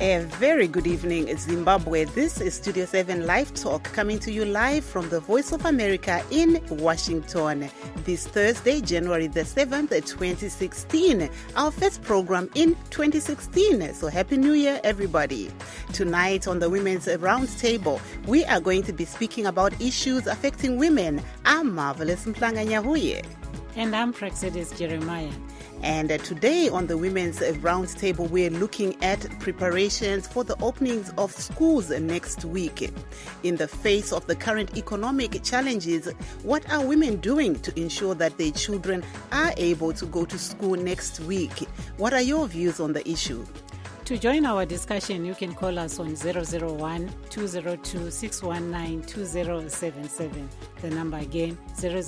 A very good evening, Zimbabwe. This is Studio 7 Live Talk coming to you live from the Voice of America in Washington. This Thursday, January the 7th, 2016, our first program in 2016. So Happy New Year, everybody. Tonight on the Women's Roundtable, we are going to be speaking about issues affecting women. I'm Marvelous Mhlanga Nyahuye. And I'm Praxedis Jeremiah. And today on the Women's Roundtable, we're looking at preparations for the openings of schools next week. In the face of the current economic challenges, what are women doing to ensure that their children are able to go to school next week? What are your views on the issue? To join our discussion, you can call us on 001-202-619-2077. The number again,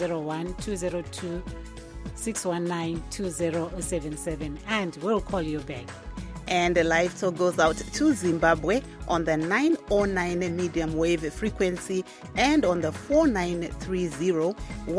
001-202-619-2077, and we'll call you back. And the live talk goes out to Zimbabwe on the 909 medium wave frequency and on the 4930,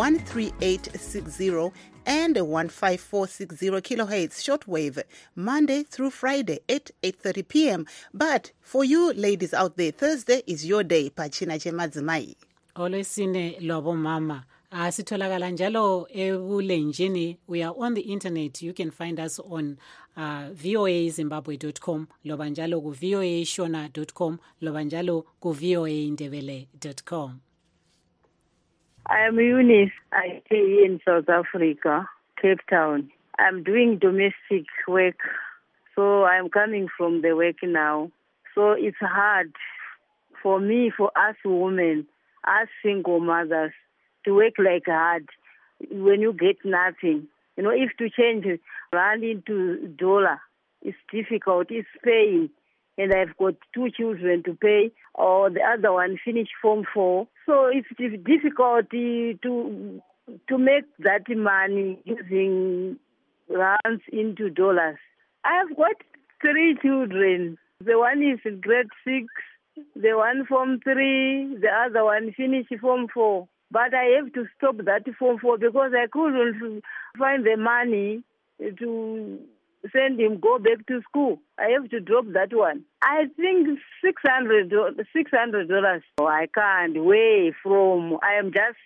13860 and 15460 kilohertz shortwave, Monday through Friday at 8:30 p.m. But for you ladies out there, Thursday is your day. Pachina Chemadzimai. Olwesine lobo mama. Sitholakala njalo ebulenjini. We are on the internet. You can find us on voazimbabwe.com, loba njalo ku voashona.com, loba njalo ku voaindebele.com. I am Eunice. I stay in South Africa, Cape Town. I'm doing domestic work, so I'm coming from the work now. So it's hard for me, for us women, us single mothers, to work like hard when you get nothing. You know, if to change rand into dollar, it's difficult, it's paying. And I've got 2 children to pay, or the other one finished Form 4. So it's difficult to make that money using rands into dollars. I've got 3 children. The one is in grade 6, the one Form 3, the other one finished Form 4. But I have to stop that Form 4 because I couldn't find the money to send him go back to school. I have to drop that one. I think $600. Oh, I can't way from. I am just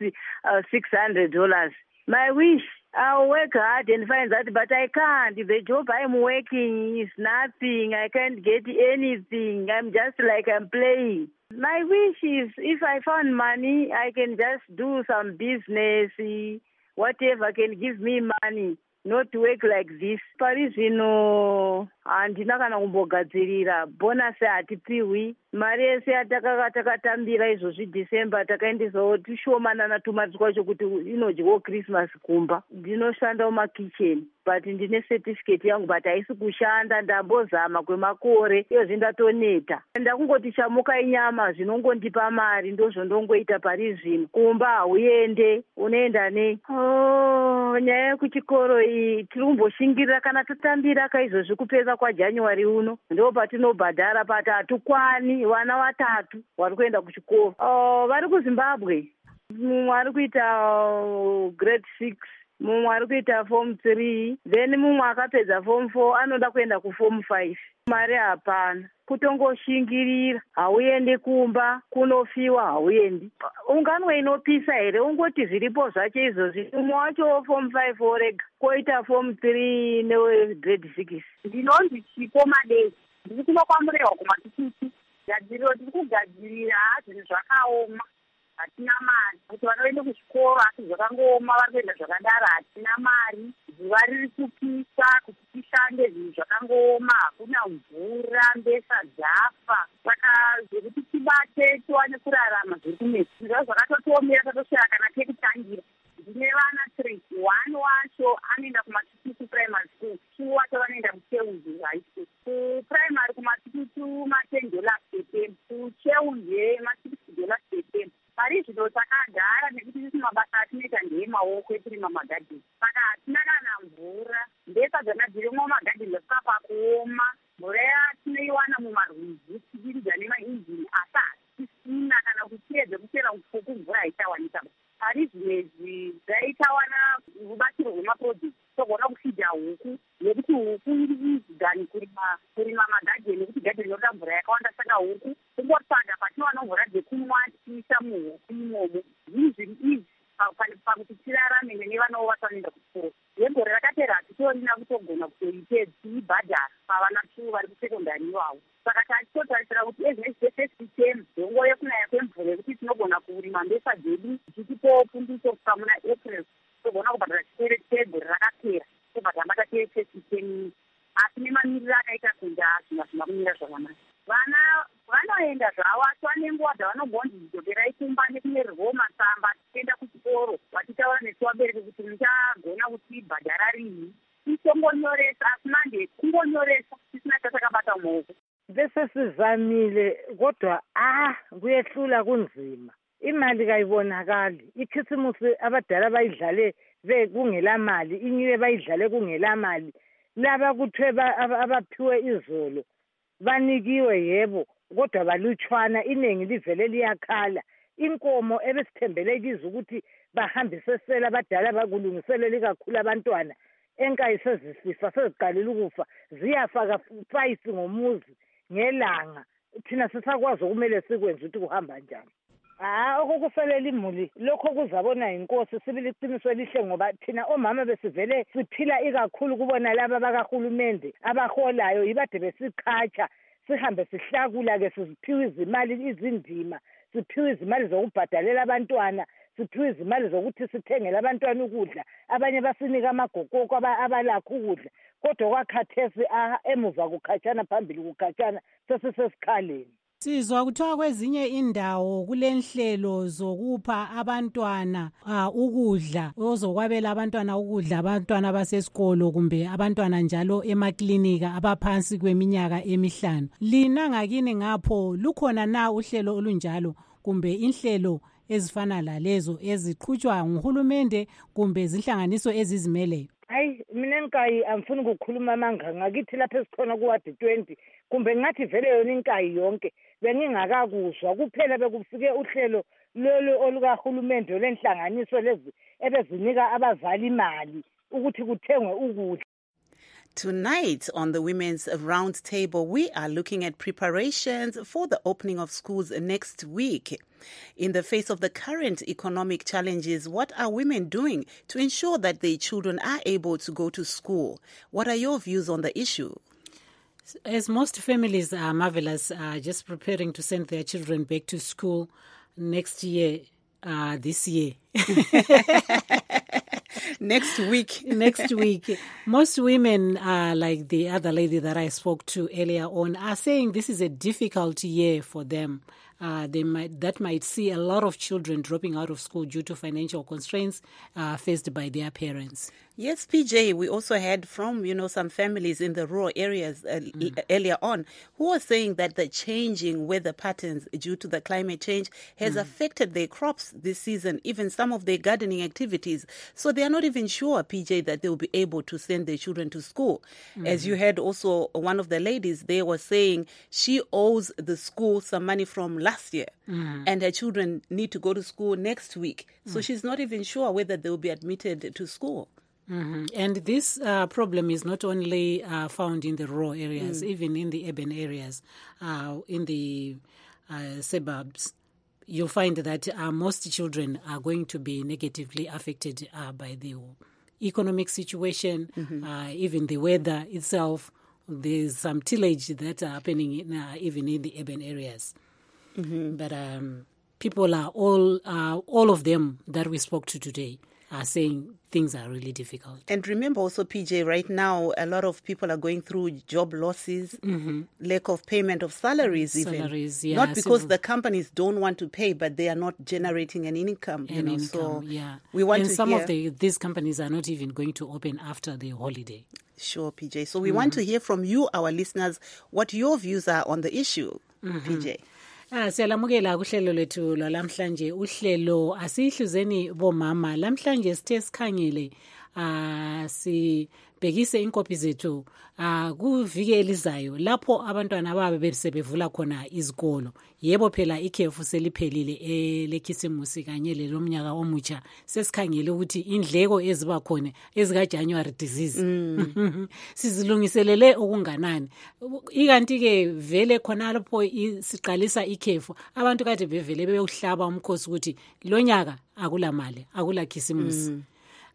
$600. My wish, I'll work hard and find that, but I can't. The job I'm working is nothing. I can't get anything. I'm just like I'm playing. My wish is if I found money, I can just do some business, whatever can give me money. Not to work like this. Parizvino handina kana kumbogadzirira bonasi hatipiwi. Mari yese yatakatambira izvozvi December takaendesawo tishomanana tumari twacho kuti inodyiwo Christmas kumba. Ndinoshanda mumakitchen but ndine certificate yangu but haisi kushanda. Ndambozama kwemakore iyozvi ndatoneta. Ndakungoti chamukai nyama zvinongondipa mari ndozvondongoita parizvino. Kumba hauende, unoenda nei? Nyaya yekuchikoro iyi tiri kumboshingirira kana tatambira kaizvozvi kupedza kwaJanuary uno ndo patinobhadhara pati hatukwani vana 3 vari kuenda kuchikoro. Vari kuZimbabwe, mumwe ari kuita grade 6, mumwe ari kuita Form 3, then mumwe akapedza Form 4 anoda kuenda kuForm 5. Mari hapana, kutongoshingirira. Hauendi kumba, kunofiwa hauendi. Unganwe inopisa here, ungoti zviripo zvacho izvozvi. Umwe wacho Form 5 orega, koita Form 3 newe grade 6. Ndinonzi Chipo Madesi, ndiri kunokwamburewa kumatitutu. Gadziriro tiri kugadzirira zvinhu zvakaoma, hatina mari. Kuti vanoende kuchikoro asi zvakangooma vari kuenda zvakadaro, hatina mari. Zuva riri kupisa, kuti tishande zvinhu zvakangooma, hakuna mvura, mbesa dzafa. Saka zvekuti tibate tiwane kurarama zviri kunetsa. Zviro zvakatotiomera tatosvera kana tekutangira. Ndine vana 3, 1 wacho anoenda kumatitutu primary school, 2 wacho vanoenda kuCheunje high school. Kuprimary kumatitutu $10 per term, kuCheunje $6 per term. Parizvino takagara nekuti tisi mabasa atinoita ndeemaoko etirima magadheni. Saka hatina kana mvura. Mbesa dzanga dzirimo magadheni dzasvika pakuoma. Mvura yatinoiwana mumarwizi tichiridza nemainjini asi hatisina kana kuchedza kuchera ufuku mvura haitawanika. Parizvinezvi dzaitawana rubatsiro rwemaprojekti togona kufidha huku nekuti huku iri easy than kurima magadheni nekuti gadheni inoda vanoenda kuchikoro. Yegore rakatera hatitorina kutogona kuibhadhara pavana 2 vari kusekondari iwavo. Saka tachitotarisira kuti ezvesifesi temu yenguva yekunaya kwemvura yekuti tinogona kurima mbesa dzedu tichitipowo pundiso kusvika muna April togona kubhadhara chikoro chegore rakapera tobva tambata chefesi temu. Asi nemamiriro akaita kunja zvina kumira zvakanaka. Vana vanoenda zvavo asi vane nguva dzavanogonzi dzidzokerai kumba nekunyorerwawo masamba tichienda kuchikoro vachitaura nesu vabereki kuti muchagona kutibhadhara rini. Tichongonyoresa asi manje kungonyoresa tisina chatakabata muoko. Bese sizamile kodwa kuyehlula kunzima. Imali kayibonakali. Ikhisimusi abadala bayidlale kungela mali, inyiwe bayidlale kungela mali. Laba kuthiwe abaphiwe izolo banikiwe yebo kodwa balutshwana, iningi livele liyakhala. Inkomo ebesithembele kizo ukuthi bahambise sela abadala bakulungiselele kakhulu abantwana enkayi sezisifa seziqalile ukufa ziyafaka 5 ngomuzi ngelanga. Thina sisakwazi okumele sikwenze ukuthi kuhamba njani. Okukufelela imuli lokho kuzabona inkosi sibili iqiniso elihle ngoba thina omama besivele siphila ikakhulu kubona laba bakahulumende abaholayo ibade besiqhatsha sihambe sihlakula ke siziphiwe izimali izindima, siphiwe izimali zokubhadalela abantwana, siphiwe izimali zokuthi sithengele abantwana ukudla, abanye basinika amagokoko abalakho ukudla. Kodwa kwakhathesi emuva kukhatshana phambili kukhatshana sesisesikhaleni. Sizwa kuthiwa kwezinye indawo kulenhlelo zokupha abantwana ukudla, ozokwabela abantwana ukudla, abantwana basesikolo kumbe abantwana njalo emaklinika abaphansi kweminyaka 5. Lina ngakini ngapho lukhona na uhlelo olunjalo kumbe inhlelo ezifana lalezo eziqhutshwa nguhulumende kumbe zinhlanganiso ezizimeleyo? Mina nkayi angifuni ukukhuluma amanga ngakithi lapha esikhona kuwadi 20 kumbe ngathi vele yona inkayi yonke bengingakakuzwa kuphela bekufike uhlelo lolo olukahulumende lenhlanganiso lezi ebezinika abazali imali ukuthi kuthengwe ukudla. Tonight on the Women's Roundtable, we are looking at preparations for the opening of schools next week. In the face of the current economic challenges, what are women doing to ensure that their children are able to go to school? What are your views on the issue? As most families are marvelous, just preparing to send their children back to school next year, this year. Next week. Most women, like the other lady that I spoke to earlier on, are saying this is a difficult year for them. That might see a lot of children dropping out of school due to financial constraints faced by their parents. Yes, PJ, we also heard from, some families in the rural areas earlier on who are saying that the changing weather patterns due to the climate change has affected their crops this season, even some of their gardening activities. So they are not even sure, PJ, that they will be able to send their children to school. As you heard also, one of the ladies there was saying she owes the school some money from last year and her children need to go to school next week. So she's not even sure whether they will be admitted to school. And this problem is not only found in the rural areas, even in the urban areas, in the suburbs. You'll find that most children are going to be negatively affected by the economic situation, even the weather itself. There's some tillage that's happening even in the urban areas. But people are all of them that we spoke to today are saying things are really difficult. And remember also, PJ, right now, a lot of people are going through job losses, lack of payment of salaries even. Not because the companies don't want to pay, but they are not generating an income. So we want to some of these companies are not even going to open after the holiday. Sure, PJ. So we want to hear from you, our listeners, what your views are on the issue, PJ. Siyalamukela kuhlelo lethu lamhlanje uhlelo asihluzeni bomama lamhlanje sithe sikhangele sibhekise inkophi zethu kuvike elizayo lapho abantwana ababe besebevula khona izikolo. Yebo phela ikhefu seliphelile elekhisimusi kanye lelomnyaka omutsha sesikhangele ukuthi indleko eziba khona ezika January disease sizilungiselele okunganani. Ikanti ke vele khona lapho siqalisa ikhefu abantu kade bevele beyohlaba umkhosi ukuthi lo nyaka akula mali akula khisimusi.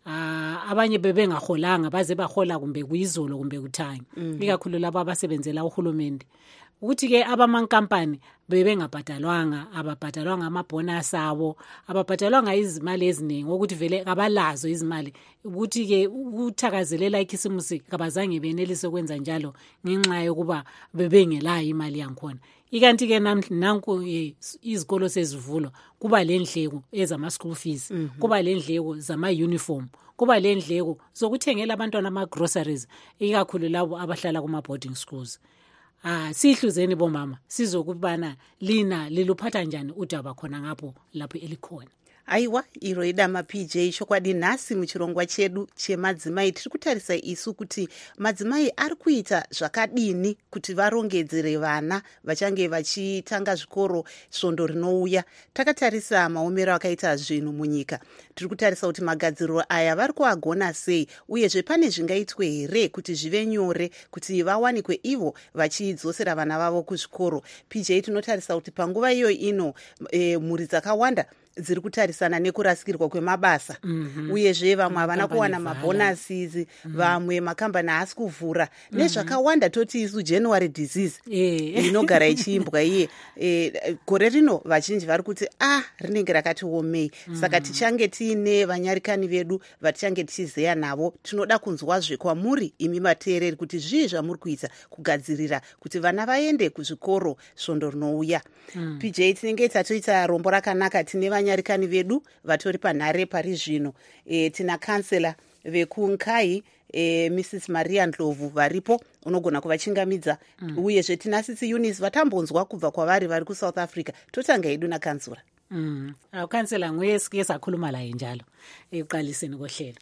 abanye bebengaholanga baze bahola kumbe kuyizolo kumbe kuthangi ikakhulu labo abasebenzela uhulumende ukuthi ke abamankampani bebengabhadalwanga ababhadalwanga amabonus abo ababhadalwanga izimali eziningi ukuthi vele abalazo izimali ukuthi ke ukuthakazelela ikhisimusi kabazange benelise ukwenza njalo ngenxa yokuba bebengelayo imali yankhona ikanti ke nanku izikolo sezivulwa kuba lendleko ezama school fees kuba lendleko zama uniform kuba lendleko zokuthengela abantwana ama groceries ikakhulu labo abahlala kuma boarding schools. Sihluzeni bomama sizokubana lina liluphatha njani udaba khona ngapho lapho elikhona. Aiwa iro idama PJ chokwadi nhasi muchirongwa chedu chemadzimai tiri kutarisa isu kuti madzimai ari kuita zvakadini kuti varongedzere vana vachange vachitanga zvikoro svondo rinouya. Takatarisa maomero akaita zvinhu munyika. Tiri kutarisa kuti magadziriro aya vari kuagona sei uyezve pane zvingaitwe here kuti zvive nyore kuti vawanikwe ivo vachidzosera vana vavo kuzvikoro. PJ tinotarisa kuti panguva iyo ino mhuri dzakawanda dziri kutarisana nekurasikirwa kwemabasa uyezve vamwe havana kuwana mabonasizi vamwe makambani haasi kuvhura nezvakawanda toti isu January disease inogara ichiimbwa iye gore rino vazhinji vari kuti rinenge rakati omei saka tichange tiine vanyarikani vedu vatichange tichizeya navo tinoda kunzwazve kwamuri imi vateereri kuti zvii zvamuri kuita kugadzirira kuti vana vaende kuzvikoro svondo rinouya. PJ tinenge tatoita rombo rakanaka tine vanyarikani vedu vatori panhare pari zvino tina kansela vekunkai Mrs. Maria Ndlovu varipo unogona kuvachingamidza uyezve tina Sisi Eunice vatambonzwa kubva kwavari vari kuSouth Africa totanga hedu nakansura. Kansela nguye sike sakhuluma la njalo eqaliseni kohlelo.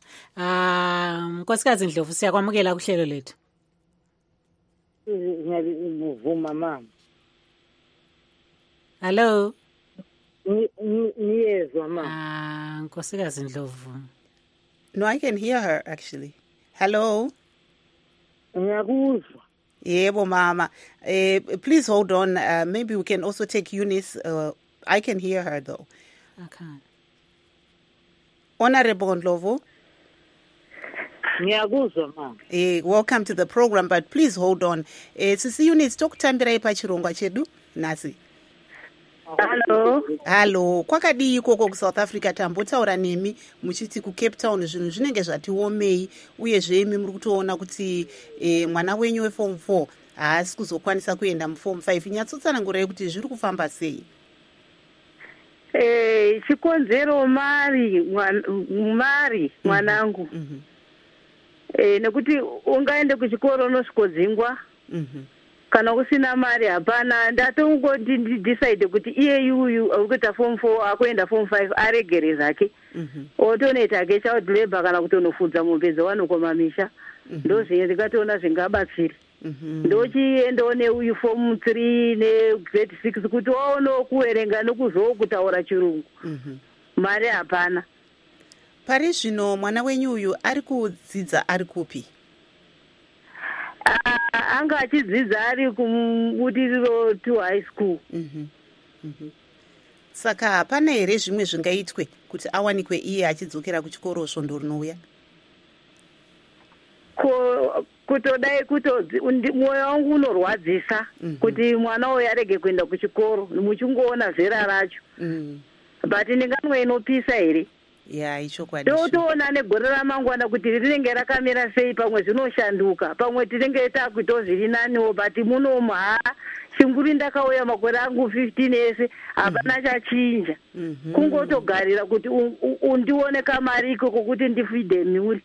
Nkosikazi Ndlovu siyakwamukela kuhlelo lethu. Ngiyavuma mama. Hello. Niyezwa mama. Nkosikazi Ndlovu. No, I can hear her actually. Hello. Ngiyakuzwa. Yebo mama. Please hold on. Maybe we can also take Eunice. I can hear her though. Okay. Honorable Ndlovu. Ngiyakuzwa mama. Welcome to the program, but please hold on. Sisi Eunice tokutambirai pachirongwa chedu nasi. Hello, kwakadii ikoko kuSouth Africa tambotaura nemi muchiti kuCape Town zvinhu zvinenge zvatiomei uyezve imi muri kutoona kuti mwana wenyu weform 4 haasi kuzokwanisa kuenda muform 5 nyatsotsanangurai kuti zviri kufamba sei. Chikonzero mari mwanangu nekuti ungaende kuchikoro unosvikodzingwa kana usina mari hapana. Ndatongoti decide kuti iye yuyu akuita form 4 akuenda form 5 aregere zvake otonoita ke child labor kana kutonofudza mombe dzavanokoma ndo zvinhu ndikatoona zvingabatsiri ndochiendawo neuyu form 3 negrade 6 kuti waonewo kuverenga nekuzokutaura chirungu mari hapana. Pari zvino mwana wenyu uyu ari kudzidza ari kupi? Anga achidzidza ari kubudiriro to high school. Saka hapana here zvimwe zvingaitwe kuti awanikwe iye achidzokera kuchikoro svondo rinouya? Kutodai mwoyo wangu unorwadzisa kuti mwana uyu arege kuenda kuchikoro muchingoona zera racho but ndingamwe inopisa here. Ichokwadi. Totoona negore ramangwana kuti rinenge rakamira sei, pamwe zvinoshanduka pamwe tinenge takuitawo zviri naniwo but munomu chinguri ndakauya makore angu 15 ese hapana chachinja kungotogarira kuti undione kamari ikoko kuti ndifide mhuri.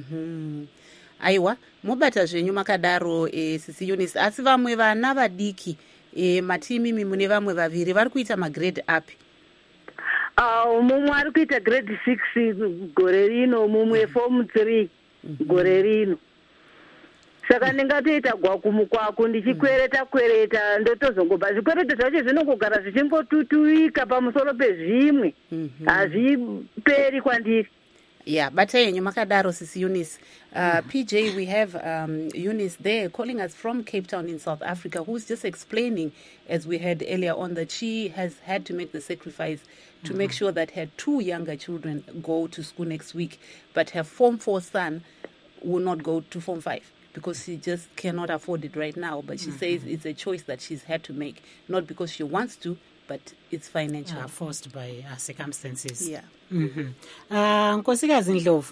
Aiwa mobata zvenyu makadaro Sisi Eunice asi vamwe vana vadiki matimimi mune vamwe vaviri vari kuita magrade api? Mumwe ari kuita grade 6 gore rino mumwe form 3 gore rino. Saka ndingatoita gwakumukwako ndichikwereta ndotozongoba zvikwereto zvacho zvinongogara zvichingotutuika pamusoro pezvimwe hazviperi kwandiri. Yeah, but Nyomakadaro sis Eunice. PJ, we have Eunice there calling us from Cape Town in South Africa, who's just explaining, as we heard earlier on, that she has had to make the sacrifice to make sure that her 2 younger children go to school next week, but her Form 4 son will not go to Form 5 because she just cannot afford it right now. But she says it's a choice that she's had to make, not because she wants to, but it's financial. Forced by circumstances. Yeah. Nkosikazi Ndlovu.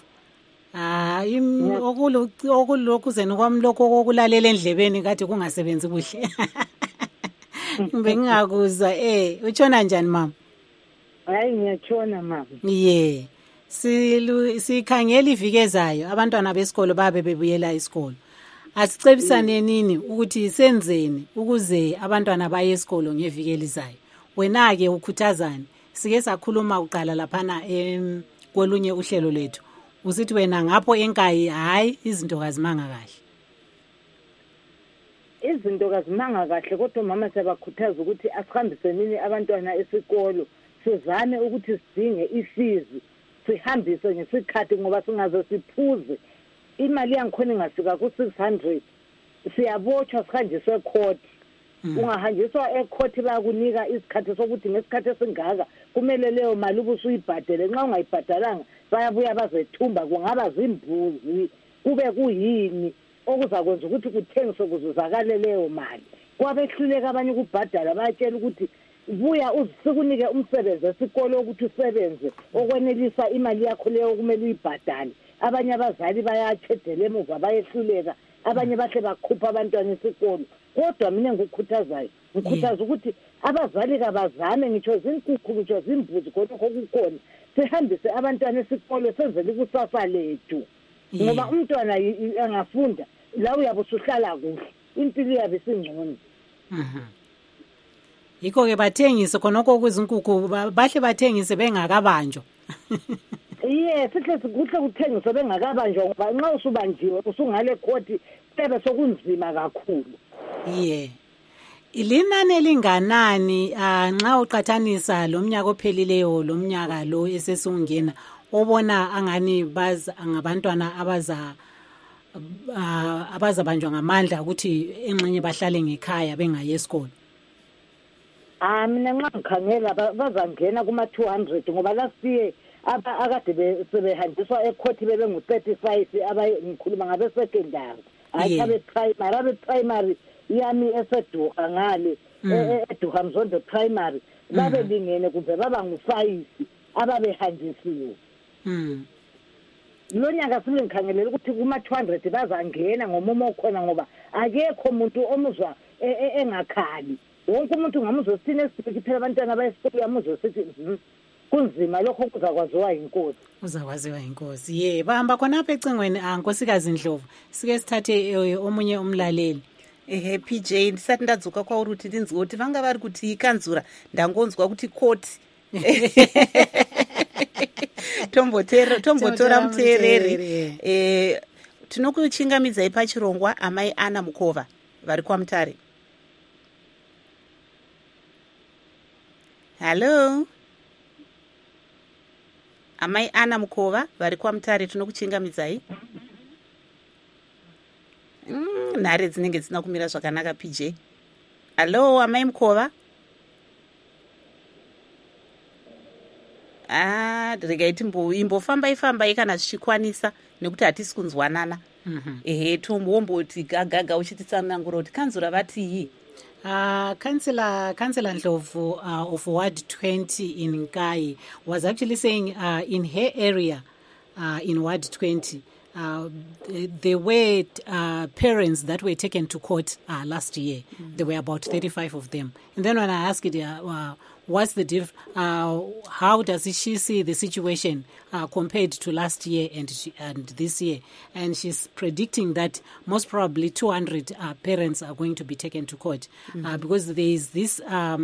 Okulokhu zenokwami lokho okulalela endlebeni kade kungasebenzi kuhle. Bengingakuzwa utshona njani mama? Hayi ngiyatshona mama. Yeah. Sikhangela iviki ezayo abantwana besikolo babe bebuyela isikolo. Asicebisane nini ukuthi senzeni ukuze abantwana baye esikolo ngeviki elizayo. Wena ke ukhuthazani? Sike sakhuluma uqala laphana kolunye uhlelo lethu. Usithi wena ngapho enkayi hayi izinto kazimanga kahle. Izinto kazimanga kahle kodwa mama siyabakhuthaza ukuthi asihambiseni abantwana esikolo. Sizame ukuthi sidinge isizi. Sihambise ngesikhathi ngoba singaze siphuze. Imali yangikhona ingafika ku-600. Siyabotshwa sihanjiswe court. Ungahanjiswa ecourt bayakunika isikhathi sokuthi ngesikhathi esingaka kumele leyo mali ubusuyibhadele. Nxa ungayibhadalanga bayabuya bazethumba, kungaba zimbuzi, kube kuyini okuzakwenza ukuthi kuthengiswe kuzuzakale leyo mali. Kwabehluleka abanye ukubhadala bayatshela ukuthi buya usikunike umsebenzi esikolo ukuthi usebenze okwenelisa imali yakho leyo kumele uyibhadale. Abanye abazali bayachedela emuva bayehluleka, abanye bahle bakhupha abantwana esikolo. Kodwa mina ngikukhuthazayo ngikhuthaza ukuthi abazali kabazame ngitsho zinkukhu ngitsho zimbuzi kodwa kukhona sihambise abantwana esikolo senzele ikusasa lethu ngoba umntwana angafunda la uyabe usuhlala kuhle impilo yabe singcono. Yikho ke bathengise khonoko kuzinkukhu bahle bathengise bengakabanjwa. Yes, sihle kuhle kuthengiswa bengakabanjwa ngoba nxa usubanjiwe usungale court sebe sokunzima kakhulu. Yeah. Ilinani elinganani nxa uqathanisa lo mnyaka ophelileyo lo mnyaka lo esesungena obona angani angabantwana abazabanjwa ngamandla ukuthi enxenye bahlale ngekhaya bengayi esikolo? Mina nxa ngikhangela bazangena kuma-200 ngoba last year akade sebehanjiswa ecourt bebengu-35 ngikhuluma ngabe-secondary hayi abe-primary yami eseduka ngale eduka Mzondo primary babelingene kumbe baba ngu5 ababehanjisiwe. Lo nyaka singikhangelela ukuthi kuma-200 bazangena ngomumo okhona ngoba akekho umuntu omuzwa engakhali. Wonke umuntu ngamuzwa sithini esibiki phela abantwana bayesikolo yamuzwa sithi kunzima lokho kuzakwaziwa inkosi. Uzakwaziwa inkosi. Yeah, bahamba khona apha ecingweni Nkosikazi Ndlovu. Sike sithathe omunye umlaleli. PJ ndisati ndadzoka kwauri kuti ndinzwe kuti vanga vari kuti ikanzura ndangonzwa kuti court. Tombotora muteereri. Tinokuchingamidzai pachirongwa amai Ana Mukova vari kwaMutare. Hello. Amai Ana Mukova vari kwaMutare tinokuchingamidzai. Nhare dzinenge dzisina kumira zvakanaka PJ. Hello amai Mukova. Regai imbofambai kana zvichikwanisa nekuti hatisi kunzwanana. Tombomboti gagaga uchititsanangura kuti kanzura vatii. Councillor Ndlovu of Ward 20 in Nkai was actually saying in her area in Ward 20 there were parents that were taken to court last year. There were about 35 of them. And then when I asked what's the how does she see the situation compared to last year and this year? And she's predicting that most probably 200 parents are going to be taken to court because there is this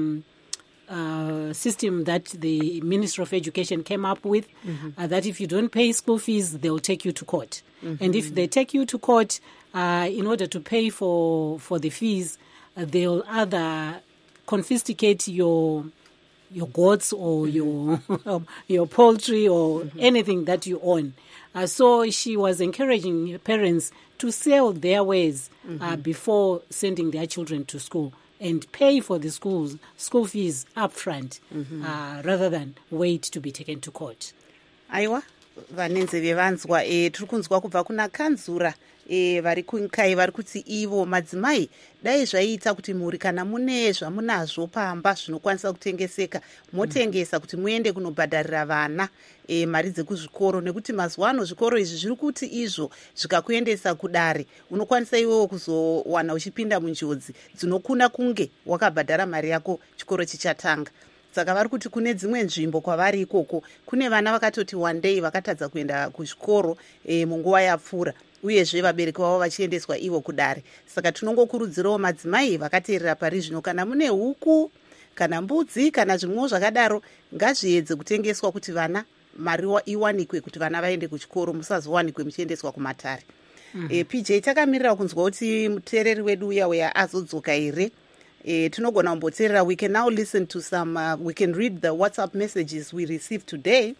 system that the Ministry of Education came up with, that if you don't pay school fees, they'll take you to court. And if they take you to court, in order to pay for the fees, they'll either confiscate your goats or your your poultry or anything that you own. So she was encouraging parents to sell their wares before sending their children to school and pay for the school fees up front rather than wait to be taken to court. Aiwa, vanenze vevanzwa tiri kunzwa kubva kuna kanzura vari kunkai vari kuti ivo madzimai dai zvaiita kuti mhuri kana mune zvamunazvo pamba zvinokwanisa kutengeseka motengesa kuti muende kunobhadharira vana mari dzekuzvikoro, nekuti mazuva ano zvikoro izvi zviri kuti izvo zvikakuendesa kudare unokwanisa iwewo kuzowana uchipinda munjodzi dzinokuna kunge wakabhadhara mari yako chikoro chichatanga. Saka vari kuti kune dzimwe nzvimbo kwavari ikoko kune vana vakatoti one day vakatadza kuenda kuchikoro munguva yapfuura, uyezve vabereki vavo vachiendeswa ivo kudare. Saka tinongokurudzirawo madzimai vakateerera pari zvino, kana mune huku kana mbudzi kana zvimwewo zvakadaro, ngazviedze kutengeswa kuti vana mari iwanikwe kuti vana vaende kuchikoro, musazowanikwe muchiendeswa kumatare. PJ, takamirira kunzwa kuti muteereri wedu uya azodzoka here. Tinogona kumboteerera. We can now listen to some, we can read the WhatsApp messages we received today.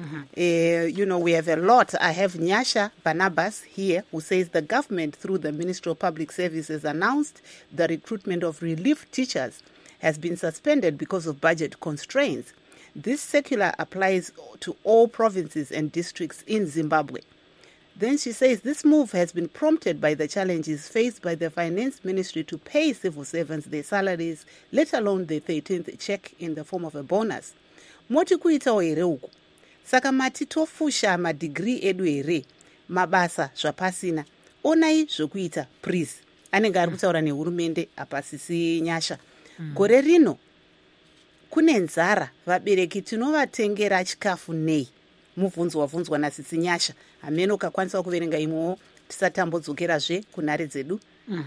We have a lot. I have Nyasha Barnabas here who says the government through the Ministry of Public Services announced the recruitment of relief teachers has been suspended because of budget constraints. This circular applies to all provinces and districts in Zimbabwe. Then she says this move has been prompted by the challenges faced by the Finance Ministry to pay civil servants their salaries, let alone the 13th check in the form of a bonus. Moti kuitawo here uku. Saka mati tofusha madegree edu here, mabasa zvapasina. Onai zvokuita, please. Anenge ari kutaura nehurumende apa sisi Nyasha. Gore rino kune nzara, vabereki tinovatengera chikafu nei? Mubvunzwa nasisi Nyasha. Amene ukakwanisa kuverenga imwewo tisatambodzokerazve kunhare dzedu.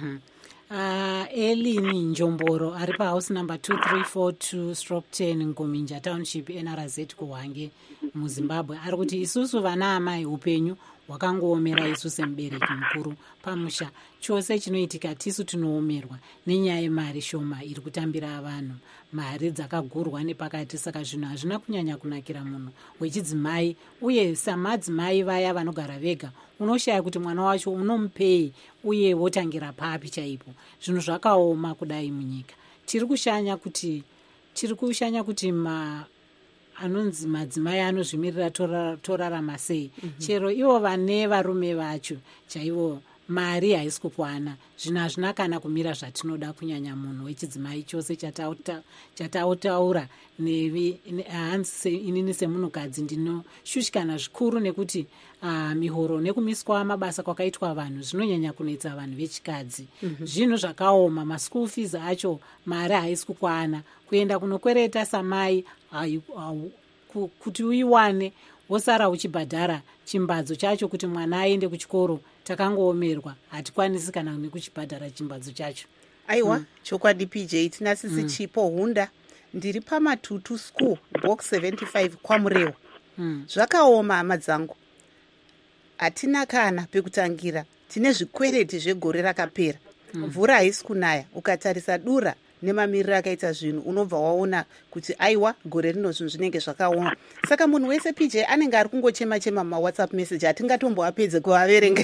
Elini Njomboro ari pahouse number 2342/10 Nguminja Township NRZ kuHwange muZimbabwe ari kuti isusu vana amai upenyu hwakangoomera isu semubereki mukuru pamusha. Chose chinoitika tisu tinoomerwa nenyaya yemari shoma iri kutambira vanhu, mari dzakagurwa nepakati. Saka zvinhu hazvina kunyanya kunakira munhu wechidzimai, uye samadzimai vaya vanogara vega unoshaya kuti mwana wacho unomupei uye wotangira papi chaipo. Zvinhu zvakaoma kudai munyika. Tiri kushanya kuti anonzi madzimai anozvimirira torarama sei. Chero ivo vane varume vacho chaivo mari haisi kukwana. Zvinhu hazvina kana kumira zvatinoda kunyanya munhu wechidzimai. Chose chatautaura hanzi inini semunhukadzi ndinoshushikana zvikuru nekuti mihoro nekumiswa mabasa kwakaitwa vanhu zvinonyanya kunetsa vanhu vechikadzi. Zvinhu zvakaoma, maschool fees acho mari haisi kukwana. Kuenda kunokwereta samai kuti uiwane wosara uchibhadhara chimbadzo chacho kuti mwana aende kuchikoro. Takangoomerwa, hatikwanisi kana nekuchibhadhara chimbadzo chacho. Aiwa, chokwadi PJ, tina sisi Chipo Hunda ndiri paMatutu School box 75 kwaMurewa. Zvakaoma hama dzangu. Hatina kana pekutangira. Tine zvikwereti zvegore rakapera. Mvura haisi kunaya. Ukatarisa dura nemamiriro akaita zvinhu unobva waona kuti aiwa gore rino zvinhu zvinenge zvakaoma. Saka munhu wese PJ anenge ari kungochema mawhatsapp message atingatombowapedze kuvaverenga.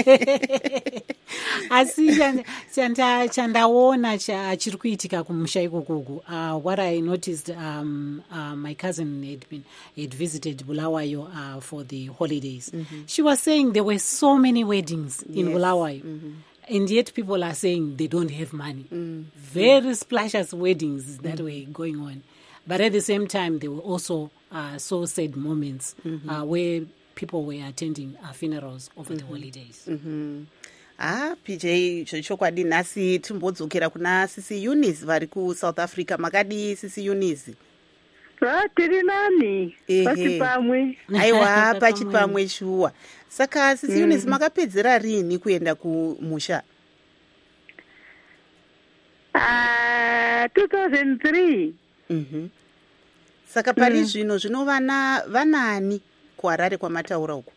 Asi chandaona chiri kuitika kumusha ikokoku, what I noticed, my cousin had visited Bulawayo for the holidays. She was saying there were so many weddings in Bulawayo. And yet people are saying they don't have money. Very splashes weddings that were going on. But at the same time, there were also so sad moments where people were attending funerals over the holidays. PJ, chokwadi nhasi timbodzokera kuna Sisi Eunice vari kuSouth Africa. Makadi Sisi Eunice? Tiri nani pachipamwe. Aiwa, pachipamwe shuwa. Saka Sisi Eunice makapedzera rini kuenda kumusha? 2003. Saka pari zvino vanani kuHarare kwamataura uko?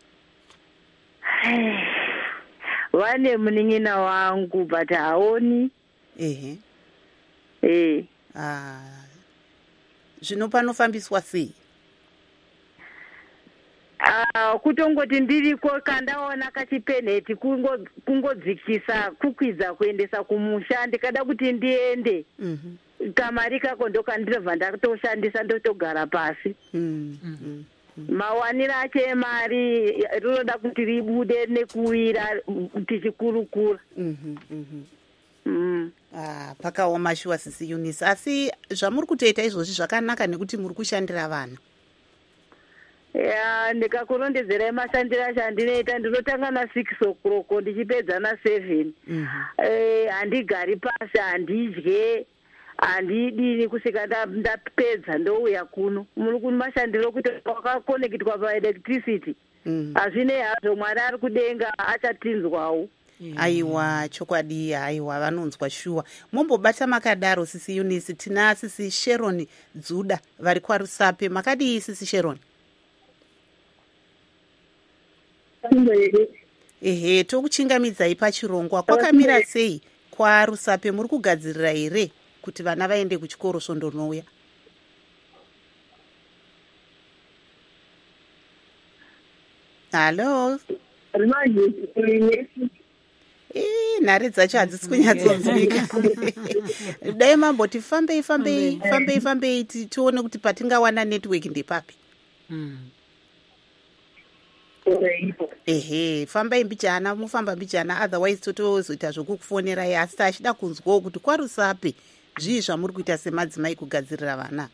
Vane munin'ina wangu but haoni. zvino panofambiswa sei? Kutongoti ndiriko kandaona kachipenheti kungodzikisa kukwidza kuendesa kumusha, ndikada kuti ndiende kamari kako ndokandinobva ndatoshandisa ndotogara pasi. Mawanira acho emari rinoda kuti ribude nekuwira tichikurukura. Pakaoma shuwa sisi Eunice, asi zvamuri kutoita izvozvi zvakanaka nekuti muri kushandira vana. Ndikakurondedzerai mashandiro acho andinoita, ndinotanga na6 o'clock ndichipedza na7. Handigari pasi, handidye, handidini kusvika ndapedza ndouya kuno. Muri kuni mashandiro kuti wakakonekitwa paelectricity. Hazvinei hazvo, Mwari ari kudenga achatinzwawo. Aiwa, chokwadi, aiwa, vanonzwa shuwa. Mombobata makadaro sisi Eunice, tina sisi Sharon Dzuda vari kwaRusape. Makadii sisi Sharon? Ehe, tokuchingamidzai pachirongwa. Kwakamira sei kwaRusape? Muri kugadzirira here kuti vana vaende kuchikoro sondonouya? Halo? Nhare dzacho hadzisi kunyatsonzwika. Dai mamboti fambei tione kuti patingawana network ndepapi. Ehe, fambai mbichana, mufamba mbichana, otherwise totozoita zvokukufonerai, asi tachida kunzwawo kuti kwaRusape zvii zvamuri kuita semadzimai kugadzirira vana.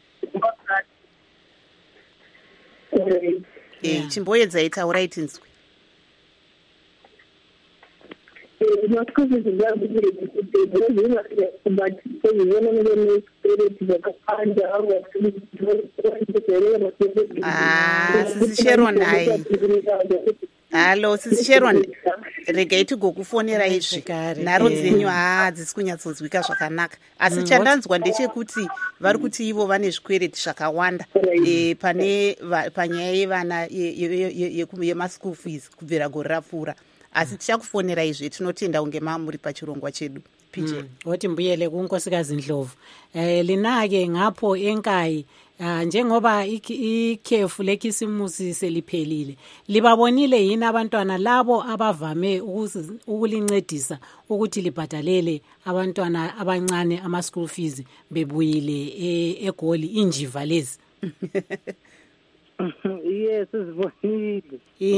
Chimboedzai, taurai tinzwe. Sisi Sharon, hai. Halo, sisi Sharon, regai tigokufonerai zvekare. Nharo dzenyu hadzisi kunyatsonzwika zvakanaka. Asi chandanzwa ndechekuti vari kuti ivo vane zvikwereti zvakawanda panyaya yevana yemaschool fees kubvira gore rapfuura. Asi tichakufonerai zve, tinotenda unge mamuri pachirongwa chedu. PJ. Woti mbuyele kunkosikazi Ndlovu. Linake ngapho enkayi njengoba ikhefu lekisimusi seliphelile. Libabonile yini abantwana labo abavame ukulincedisa ukuthi libhadalele abantwana abancane ama school fees bebuyile eGoli injiva lezi? Yes, sibonile.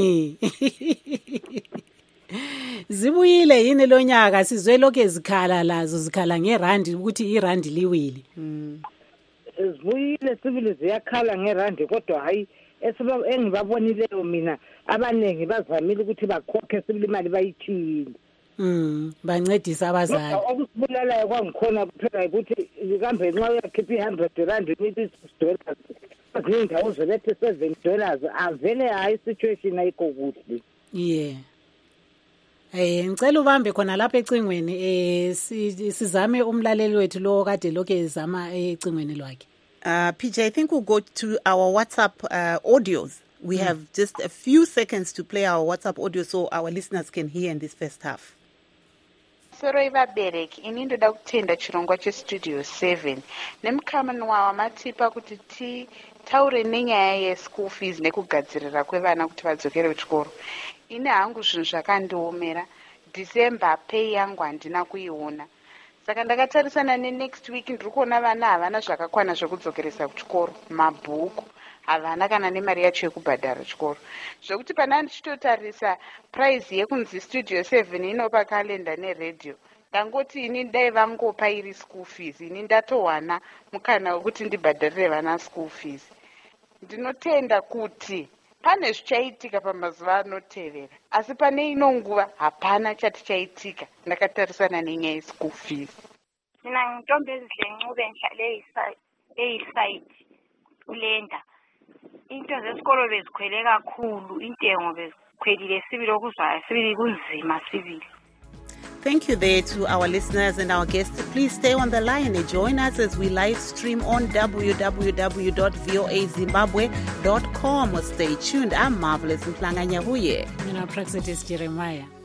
Zibuyile yini lonyaka? Sizwe lokho zikhala lazo, zikhala ngerandi ukuthi irandi liwile. Zibuyile sibili ziyakhala ngerandi, kodwa hayi engibabonileyo mina abanengi bazamile ukuthi bakhokhe sibili imali bayithile. Bancedisa abazali. Okusibulalayo kwangikhona kuphela ukuthi kambe nxa uyakhipha $100 nithi $6. Azindawo zolethe $7. Avele hayi situation ayikho kuhle. Yeah. Ngicela ubambe khona lapha ecingweni sizame umlaleli wethu lo kade lokho ezama ecingweni lwakhe. PJ, I think we'll go to our WhatsApp audios. We have just a few seconds to play our WhatsApp audio so our listeners can hear in this first half. Soroi vabereki, ini ndoda kutenda chirongwa chestudio 7 nemukana wamatipa kuti taure nenyaya yeschool fees nekugadzirira kwevana kuti vadzokere kuchikoro. Ine hangu zvinhu zvakandiomera. December pay yangu handina kuiona. Saka ndakatarisana nenext week ndiri kuona vana havana zvakakwana zvekudzokeresa kuchikoro, mabhuku havana kana nemari yacho yekubhadhara chikoro. Zvokuti pana ndichitotarisa price yekunzi studio 7 inopa kalenda neredio, ndangoti ini dai vangopa iri school fees, ini ndatowana mukana wekuti ndibhadharire vana school fees. Ndinotenda kuti pane zvichaitika pamazuva anotevera, asi pane ino nguva hapana chati chaitika. Ndakatarisana nenyaya yeschool fees. Mina Ntombezi Dlencube ngihlale eSite uLenda. Into zesikolo bezikhwele kakhulu, intengo bezikhwelile sibili okuzwayo, sibili kunzima sibili. Thank you there to our listeners and our guests. Please stay on the line and join us as we live stream on www.voazimbabwe.com. Stay tuned. I'm Marvelous Mhlanga Nyavuye. Mina Praxetis Jeremiah.